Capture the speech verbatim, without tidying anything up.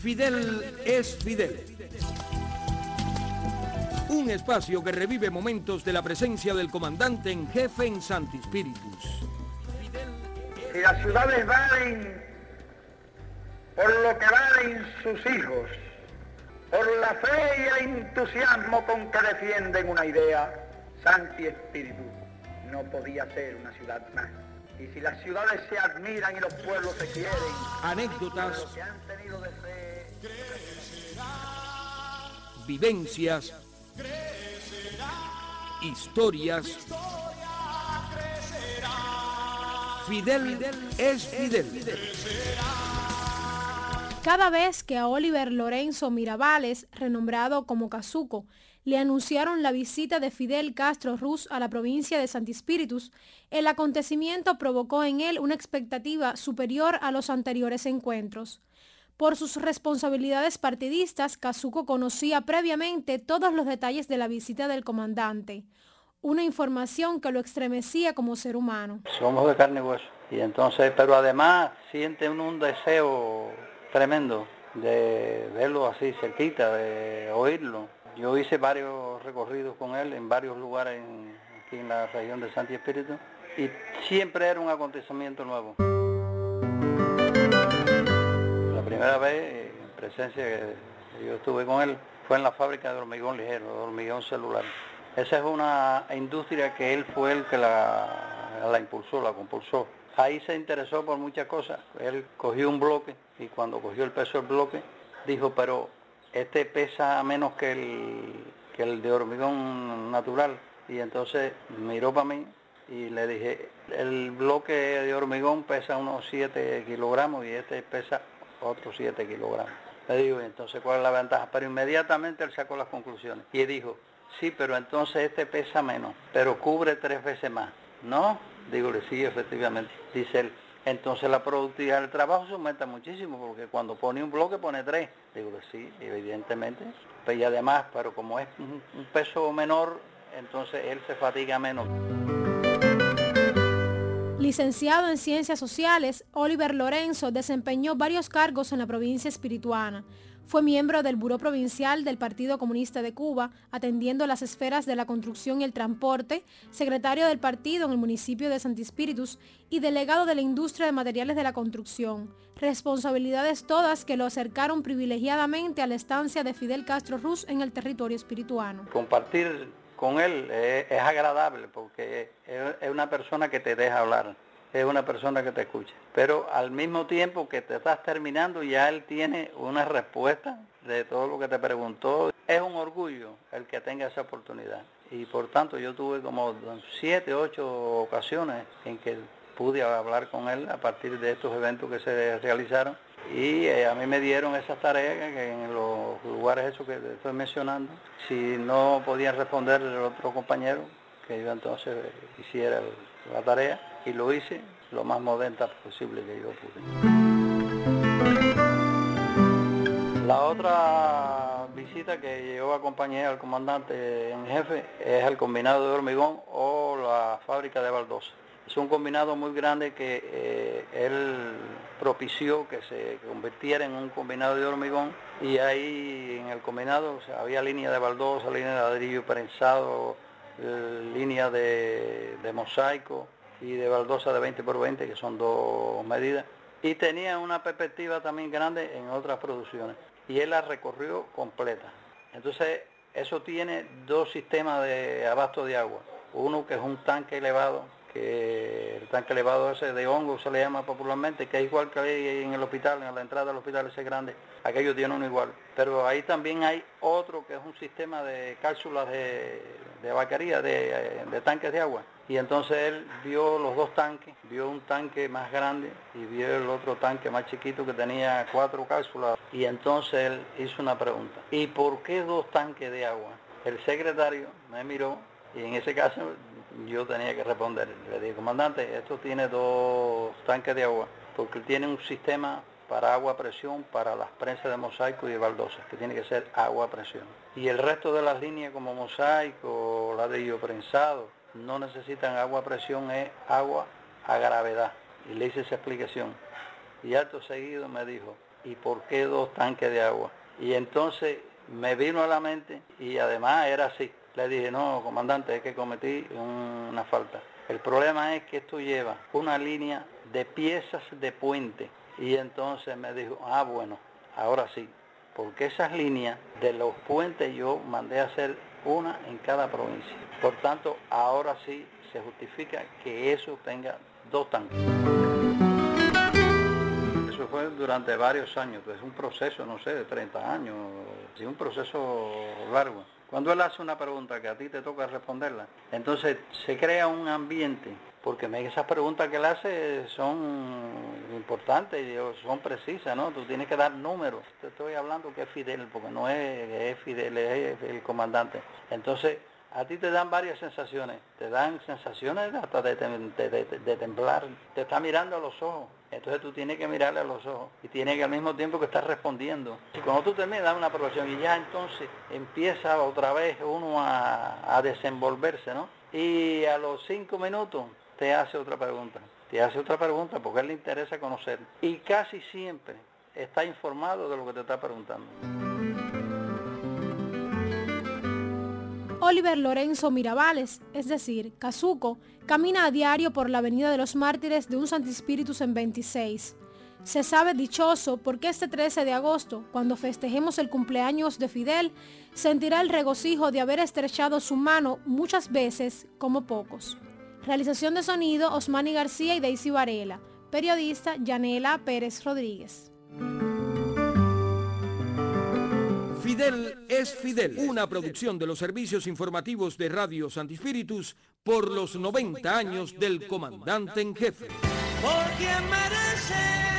Fidel es Fidel. Un espacio que revive momentos de la presencia del comandante en jefe en Sancti Spíritus. Si las ciudades valen por lo que valen sus hijos, por la fe y el entusiasmo con que defienden una idea, Sancti Spíritus no podía ser una ciudad más. Y si las ciudades se admiran y los pueblos se quieren, anécdotas, lo que han tenido de fe, vivencias, historias. Fidel es Fidel. Cada vez que a Oliver Lorenzo Mirabales, renombrado como Cazuco, le anunciaron la visita de Fidel Castro Ruz a la provincia de Sancti Spíritus, el acontecimiento provocó en él una expectativa superior a los anteriores encuentros. Por sus responsabilidades partidistas, Cazuco conocía previamente todos los detalles de la visita del comandante, una información que lo estremecía como ser humano. Somos de carne y hueso, y entonces, pero además siente uno un deseo tremendo de verlo así cerquita, de oírlo. Yo hice varios recorridos con él en varios lugares en, aquí en la región de Sancti Spíritus y siempre era un acontecimiento nuevo. La primera vez en presencia que yo estuve con él fue en la fábrica de hormigón ligero, de hormigón celular. Esa es una industria que él fue el que la, la impulsó, la compulsó. Ahí se interesó por muchas cosas. Él cogió un bloque y cuando cogió el peso del bloque dijo, pero este pesa menos que el, que el de hormigón natural. Y entonces miró para mí y le dije, el bloque de hormigón pesa unos siete kilogramos y este pesa otros siete kilogramos. Le digo, entonces, ¿cuál es la ventaja? Pero inmediatamente él sacó las conclusiones y dijo, sí, pero entonces este pesa menos, pero cubre tres veces más. ¿No? Digo, sí, efectivamente. Dice él, entonces la productividad del trabajo se aumenta muchísimo, porque cuando pone un bloque pone tres. Digo, sí, evidentemente. Y además, pero como es un, un peso menor, entonces él se fatiga menos. Licenciado en Ciencias Sociales, Oliver Lorenzo desempeñó varios cargos en la provincia espirituana. Fue miembro del Buró Provincial del Partido Comunista de Cuba, atendiendo las esferas de la construcción y el transporte, secretario del partido en el municipio de Sancti Spíritus y delegado de la industria de materiales de la construcción. Responsabilidades todas que lo acercaron privilegiadamente a la estancia de Fidel Castro Ruz en el territorio espirituano. Compartir con él es, es agradable porque es, es una persona que te deja hablar. Es una persona que te escucha, pero al mismo tiempo que te estás terminando ya él tiene una respuesta de todo lo que te preguntó. Es un orgullo el que tenga esa oportunidad y por tanto yo tuve como siete, ocho ocasiones en que pude hablar con él a partir de estos eventos que se realizaron y eh, a mí me dieron esas tareas que en los lugares esos que te estoy mencionando, si no podían responder el otro compañero, que yo entonces hiciera la tarea y lo hice lo más modesta posible que yo pude. La otra visita que yo acompañé al comandante en jefe es el combinado de hormigón o la fábrica de baldosa. Es un combinado muy grande que eh, él propició que se convirtiera en un combinado de hormigón y ahí en el combinado o sea, había línea de baldosa, línea de ladrillo prensado, eh, línea de, de mosaico y de baldosa de veinte por veinte, que son dos medidas, y tenía una perspectiva también grande en otras producciones, y él la recorrió completa. Entonces, eso tiene dos sistemas de abasto de agua, uno que es un tanque elevado, que el tanque elevado ese de hongo se le llama popularmente, que es igual que hay en el hospital, en la entrada del hospital ese grande, aquello tiene uno igual, pero ahí también hay otro que es un sistema de cápsulas de, de vaquería, de, de tanques de agua, y entonces él vio los dos tanques, vio un tanque más grande y vio el otro tanque más chiquito que tenía cuatro cápsulas, y entonces él hizo una pregunta, ¿y por qué dos tanques de agua? El secretario me miró y en ese caso yo tenía que responder. Le dije, comandante, esto tiene dos tanques de agua, porque tiene un sistema para agua a presión para las prensas de mosaico y de baldosas, que tiene que ser agua a presión. Y el resto de las líneas como mosaico, ladrillo prensado, no necesitan agua a presión, es agua a gravedad. Y le hice esa explicación. Y acto seguido me dijo, ¿Y por qué dos tanques de agua? Y entonces me vino a la mente, y además era así. Le dije, no, comandante, es que cometí un, una falta. El problema es que esto lleva una línea de piezas de puente. Y entonces me dijo, ah, bueno, ahora sí. Porque esas líneas de los puentes yo mandé a hacer una en cada provincia. Por tanto, ahora sí se justifica que eso tenga dos tanques. Eso fue durante varios años, es un proceso, no sé, de treinta años, es un proceso largo. Cuando él hace una pregunta que a ti te toca responderla, entonces se crea un ambiente, porque esas preguntas que él hace son importantes y son precisas, ¿no? Tú tienes que dar números. Te estoy hablando que es Fidel, porque no es, es Fidel, es el comandante. Entonces, a ti te dan varias sensaciones, te dan sensaciones hasta de, de, de, de temblar, te está mirando a los ojos, entonces tú tienes que mirarle a los ojos y tienes que al mismo tiempo que estar respondiendo. Y cuando tú terminas, das una aprobación y ya entonces empieza otra vez uno a, a desenvolverse, ¿no? Y a los cinco minutos te hace otra pregunta, te hace otra pregunta porque a él le interesa conocer y casi siempre está informado de lo que te está preguntando. Oliver Lorenzo Mirabales, es decir, Cazuco, camina a diario por la Avenida de los Mártires de un Santi Spíritus en veintiséis. Se sabe dichoso porque este trece de agosto, cuando festejemos el cumpleaños de Fidel, sentirá el regocijo de haber estrechado su mano muchas veces como pocos. Realización de sonido, Osmani García y Daisy Varela. Periodista, Yanela Pérez Rodríguez. Fidel es Fidel, una producción de los servicios informativos de Radio Santi Spíritus por los noventa años del comandante en jefe. Por quien merece